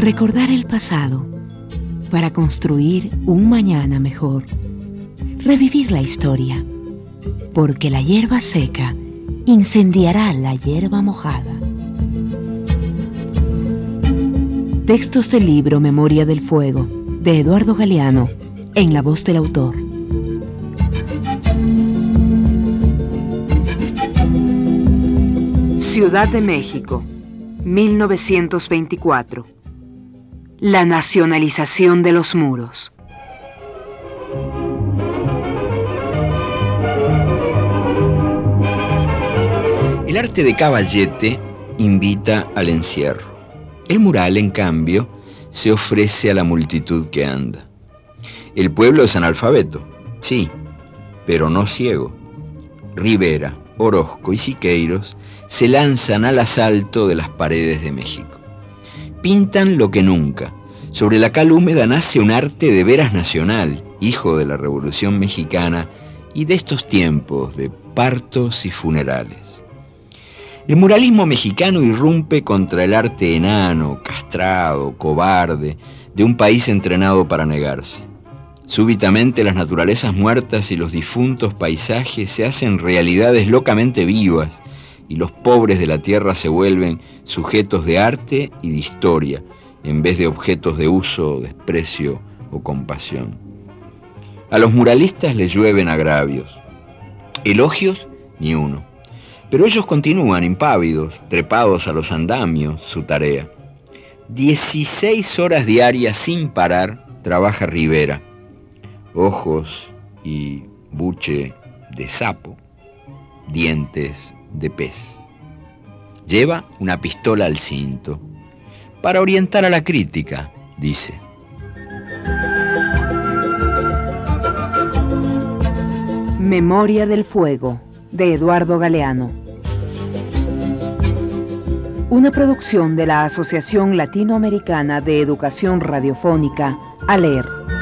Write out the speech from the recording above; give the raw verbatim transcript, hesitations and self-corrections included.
Recordar el pasado para construir un mañana mejor. Revivir la historia, porque la hierba seca incendiará la hierba mojada. Textos del libro Memoria del Fuego, de Eduardo Galeano, en la voz del autor. Ciudad de México, mil novecientos veinticuatro. La nacionalización de los muros. El arte de Caballete invita al encierro. El mural, en cambio, se ofrece a la multitud que anda. El pueblo es analfabeto, sí, pero no ciego. Rivera, Orozco y Siqueiros se lanzan al asalto de las paredes de México. Pintan lo que nunca. Sobre la cal húmeda nace un arte de veras nacional, hijo de la Revolución Mexicana y de estos tiempos de partos y funerales. El muralismo mexicano irrumpe contra el arte enano, castrado, cobarde, de un país entrenado para negarse. Súbitamente las naturalezas muertas y los difuntos paisajes se hacen realidades locamente vivas y los pobres de la tierra se vuelven sujetos de arte y de historia, en vez de objetos de uso, desprecio o compasión. A los muralistas les llueven agravios. Elogios, ni uno. Pero ellos continúan impávidos, trepados a los andamios, su tarea. Dieciséis horas diarias sin parar trabaja Rivera. Ojos y buche de sapo, dientes de pez. Lleva una pistola al cinto. Para orientar a la crítica, dice. Memoria del Fuego, de Eduardo Galeano. Una producción de la Asociación Latinoamericana de Educación Radiofónica, ALER.